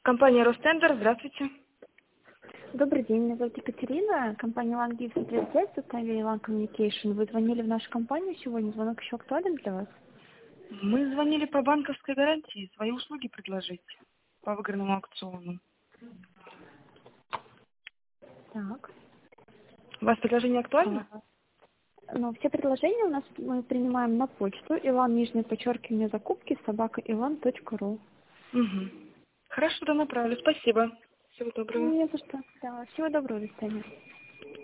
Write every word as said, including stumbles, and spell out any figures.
Компания Ростендер, здравствуйте. Добрый день, меня зовут Екатерина, компания One Gift тридцать пять, составили One Communication. Вы звонили в нашу компанию сегодня, звонок еще актуален для вас? Мы звонили по банковской гарантии, свои услуги предложить по выигранному аукциону. Так. У вас предложение актуально? А, ну, все предложения у нас мы принимаем на почту илан, нижнее подчеркивание, закупки, собака илан точка ру. Угу. Хорошо, да, направлю. Спасибо. Всего доброго. Не за что. Да, всего доброго, до свидания.